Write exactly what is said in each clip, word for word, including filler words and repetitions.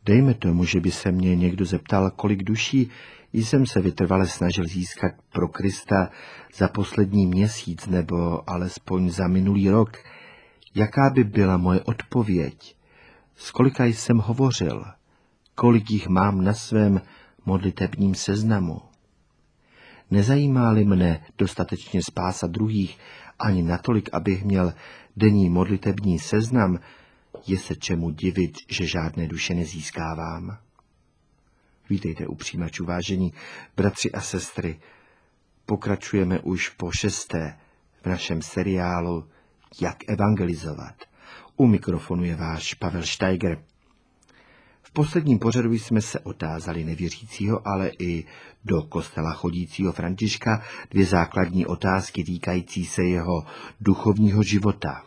Dejme tomu, že by se mě někdo zeptal, kolik duší jsem se vytrvale snažil získat pro Krista za poslední měsíc nebo alespoň za minulý rok. Jaká by byla moje odpověď? S kolika jsem hovořil? Kolik jich mám na svém modlitebním seznamu? Nezajímá-li mne dostatečně spása druhých ani natolik, abych měl denní modlitební seznam, je se čemu divit, že žádné duše nezískávám. Vítejte u přijímačů, vážení bratři a sestry. Pokračujeme už po šesté v našem seriálu Jak evangelizovat. U mikrofonu je váš Pavel Steiger. V posledním pořadu jsme se otázali nevěřícího, ale i do kostela chodícího Františka dvě základní otázky týkající se jeho duchovního života.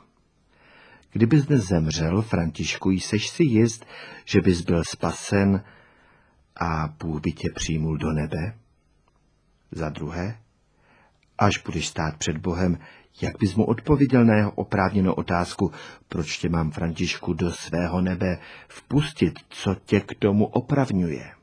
Kdybys dnes zemřel, Františku, jseš si jist, že bys byl spasen a Bůh by tě přijmul do nebe? Za druhé, až budeš stát před Bohem, jak bys mu odpověděl na jeho oprávněnou otázku, proč tě mám, Františku, do svého nebe vpustit, co tě k tomu opravňuje?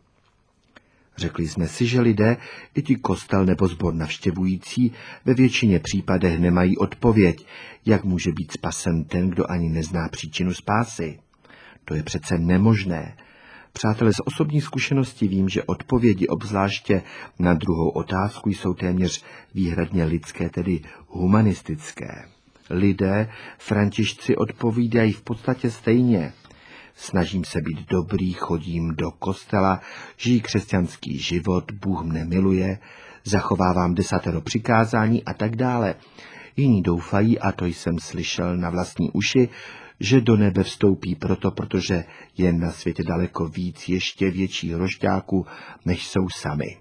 Řekli jsme si, že lidé, i ti kostel nebo sbor navštěvující, ve většině případech nemají odpověď, jak může být spasen ten, kdo ani nezná příčinu spásy. To je přece nemožné. Přátelé, z osobní zkušenosti vím, že odpovědi obzvláště na druhou otázku jsou téměř výhradně lidské, tedy humanistické. Lidé, Františci, odpovídají v podstatě stejně. Snažím se být dobrý, chodím do kostela, žijí křesťanský život, Bůh mne miluje, zachovávám desatero přikázání a tak dále. Jiní doufají, a to jsem slyšel na vlastní uši, že do nebe vstoupí proto, protože je na světě daleko víc ještě větších rošťáků, než jsou sami.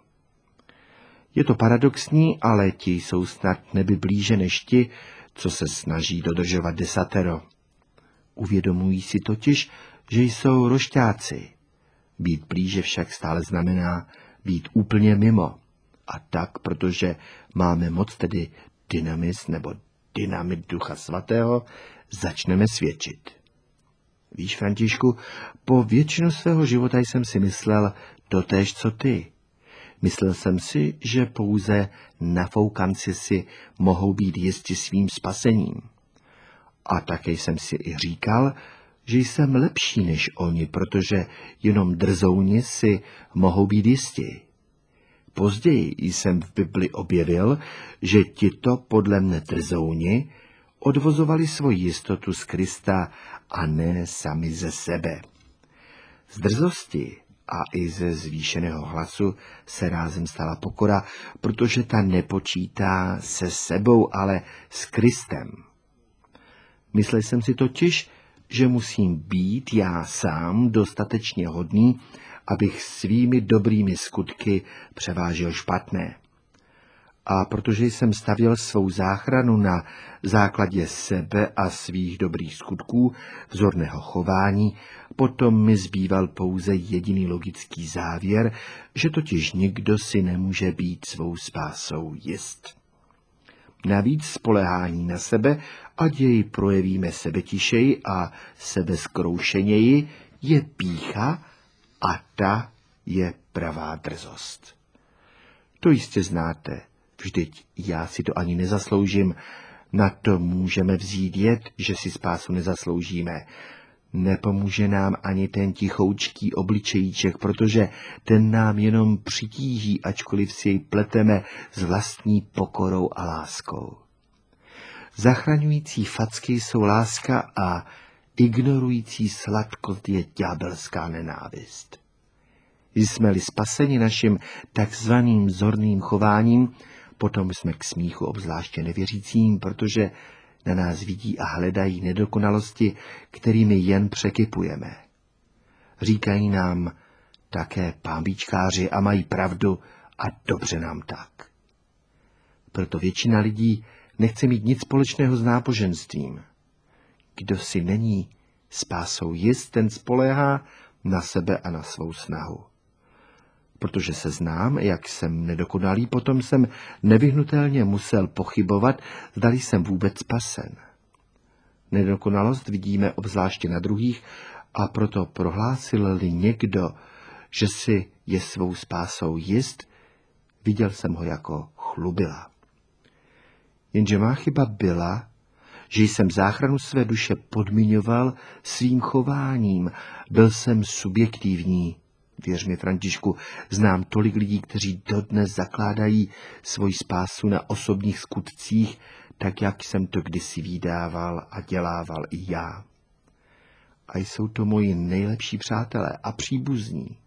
Je to paradoxní, ale ti jsou snad nebi blíže než ti, co se snaží dodržovat desatero. Uvědomují si totiž, že jsou rošťáci. Být blíže však stále znamená být úplně mimo. A tak, protože máme moc, tedy dynamis nebo dynamit Ducha Svatého, začneme svědčit. Víš, Františku, po většinu svého života jsem si myslel totéž, co ty. Myslel jsem si, že pouze nafoukanci si mohou být jisti svým spasením. A také jsem si i říkal, že jsem lepší než oni, protože jenom drzouni si mohou být jistí. Později jsem v Bibli objevil, že tito podle mne drzouni odvozovali svoji jistotu z Krista a ne sami ze sebe. Z drzosti a i ze zvýšeného hlasu se rázem stala pokora, protože ta nepočítá se sebou, ale s Kristem. Myslel jsem si totiž, že musím být já sám dostatečně hodný, abych svými dobrými skutky převážil špatné. A protože jsem stavěl svou záchranu na základě sebe a svých dobrých skutků, vzorného chování, potom mi zbýval pouze jediný logický závěr, že totiž nikdo si nemůže být svou spásou jist. Navíc spoléhání na sebe, ať jej projevíme sebetišeji a sebezkroušeněji, je pýcha a ta je pravá drzost. To jistě znáte, vždyť já si to ani nezasloužím, na to můžeme vzít jed, že si spásu nezasloužíme. Nepomůže nám ani ten tichoučký obličejíček, protože ten nám jenom přitíží, ačkoliv si jej pleteme s vlastní pokorou a láskou. Zachraňující facky jsou láska a ignorující sladkost je ďábelská nenávist. Jsme-li spaseni naším takzvaným vzorným chováním, potom jsme k smíchu obzvláště nevěřícím, protože na nás vidí a hledají nedokonalosti, kterými jen překypujeme. Říkají nám také pánbíčkáři a mají pravdu a dobře nám tak. Proto většina lidí nechce mít nic společného s náboženstvím. Kdo si není spásou jist, ten spoléhá na sebe a na svou snahu. Protože se znám, jak jsem nedokonalý, potom jsem nevyhnutelně musel pochybovat, zdali jsem vůbec spasen. Nedokonalost vidíme obzvláště na druhých A proto prohlásil-li někdo, že si je svou spásou jist, viděl jsem ho jako chlubila. Jenže má chyba byla, že jsem záchranu své duše podmiňoval svým chováním. Byl jsem subjektivní. Věř mi, Františku, znám tolik lidí, kteří dodnes zakládají svoji spásu na osobních skutcích, tak jak jsem to kdysi vydával a dělával i já. A jsou to moji nejlepší přátelé a příbuzní.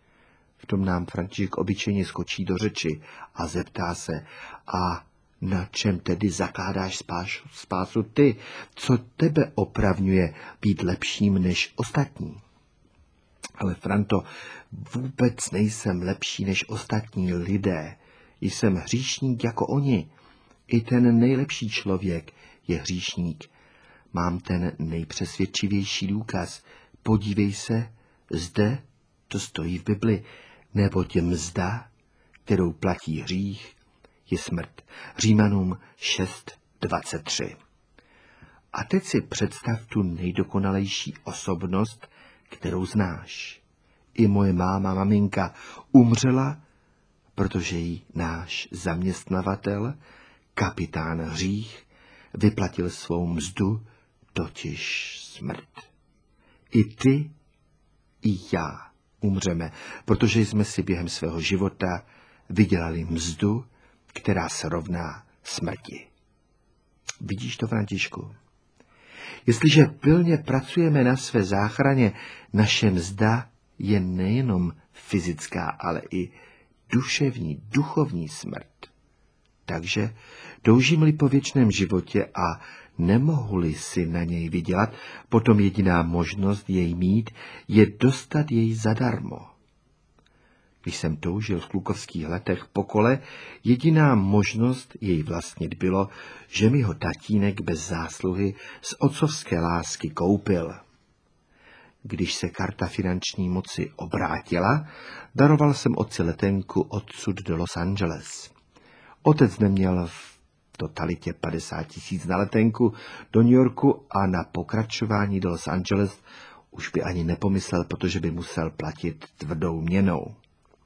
V tom nám František obyčejně skočí do řeči a zeptá se, a na čem tedy zakládáš spásu, spásu ty? Co tebe opravňuje být lepším než ostatní? Ale Franto, vůbec nejsem lepší než ostatní lidé. Jsem hříšník jako oni. I ten nejlepší člověk je hříšník. Mám ten nejpřesvědčivější důkaz. Podívej se, zde to stojí v Bibli, neboť mzda, kterou platí hřích, je smrt. Římanům šest dvacet tři. A teď si představ tu nejdokonalejší osobnost, kterou znáš. I moje máma, maminka, umřela, protože jí náš zaměstnavatel, kapitán hřích, vyplatil svou mzdu, totiž smrt. I ty, i já umřeme, protože jsme si během svého života vydělali mzdu, která se rovná smrti. Vidíš to, Františku? Jestliže pilně pracujeme na své záchraně, naše mzda je nejenom fyzická, ale i duševní, duchovní smrt. Takže toužím-li po věčném životě a nemohu-li si na něj vydělat, potom jediná možnost jej mít je dostat jej zadarmo. Když jsem toužil v klukovských letech po kole, jediná možnost jej vlastnit bylo, že mi ho tatínek bez zásluhy z otcovské lásky koupil. Když se karta finanční moci obrátila, daroval jsem otci letenku odsud do Los Angeles. Otec neměl v totalitě padesát tisíc na letenku do New Yorku a na pokračování do Los Angeles už by ani nepomyslel, protože by musel platit tvrdou měnou.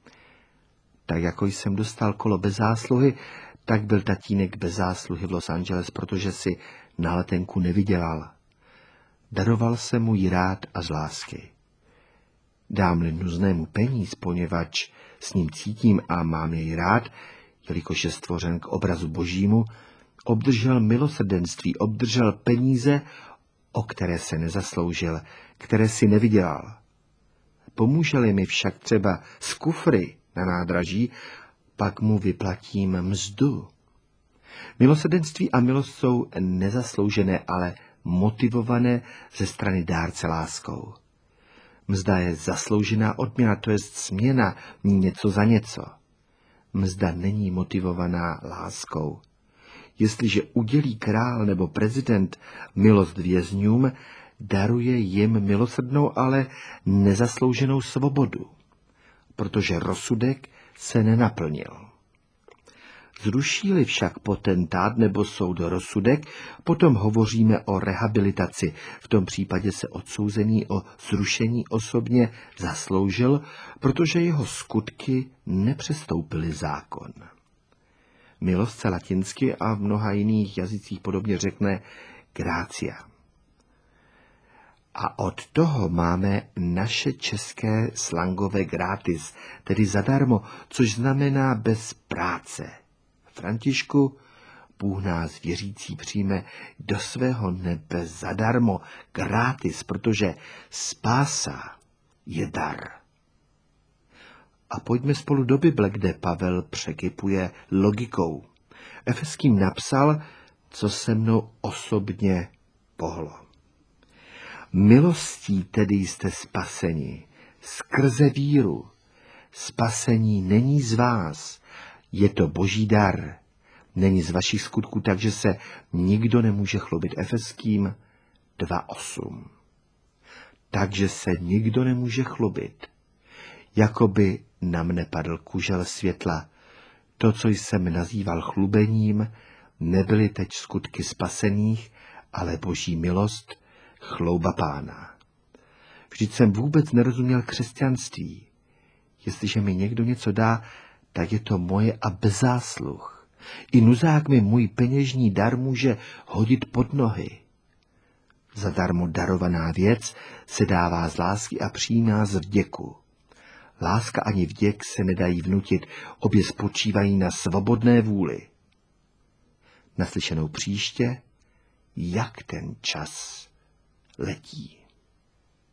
Tak jako jsem dostal kolo bez zásluhy, tak byl tatínek bez zásluhy v Los Angeles, protože si na letenku nevydělal. Daroval jsem mu ji rád a z lásky. Dám-li nuznému peníz, poněvadž s ním cítím a mám jej rád, jelikož je stvořen k obrazu božímu, obdržel milosrdenství, obdržel peníze, o které se nezasloužil, které si nevydělal. Pomůže-li mi však třeba z kufry na nádraží, pak mu vyplatím mzdu. Milosrdenství a milost jsou nezasloužené, ale motivované ze strany dárce láskou. Mzda je zasloužená odměna, to je směna, něco za něco. Mzda není motivovaná láskou. Jestliže udělí král nebo prezident milost vězňům, daruje jim milosrdnou, ale nezaslouženou svobodu, protože rozsudek se nenaplnil. Zruší-li však potentát nebo soud rozsudek, potom hovoříme o rehabilitaci. V tom případě se odsouzený o zrušení osobně zasloužil, protože jeho skutky nepřestoupily zákon. Milost se latinsky a v mnoha jiných jazycích podobně řekne gratia. A od toho máme naše české slangové gratis, tedy zadarmo, což znamená bez práce. Františku, Bůh nás věřící přijme do svého nebe zadarmo, gratis, protože spása je dar. A pojďme spolu do Bible, kde Pavel překypuje logikou. Efeským napsal, co se mnou osobně pohlo. Milostí tedy jste spaseni, skrze víru. Spasení není z vás, je to boží dar. Není z vašich skutků, takže se nikdo nemůže chlubit. Efeským dva osm. Takže se nikdo nemůže chlubit. Jakoby na mne padl kužel světla. To, co jsem nazýval chlubením, nebyly teď skutky spasených, ale boží milost, chlouba Pána. Vždyť jsem vůbec nerozuměl křesťanství. Jestliže mi někdo něco dá, tak je to moje a bez zásluh. I nuzák mi můj peněžní dar může hodit pod nohy. Zadarmo darovaná věc se dává z lásky a přijímá z vděku. Láska ani vděk se nedají vnutit, obě spočívají na svobodné vůli. Naslyšenou příště, jak ten čas letí.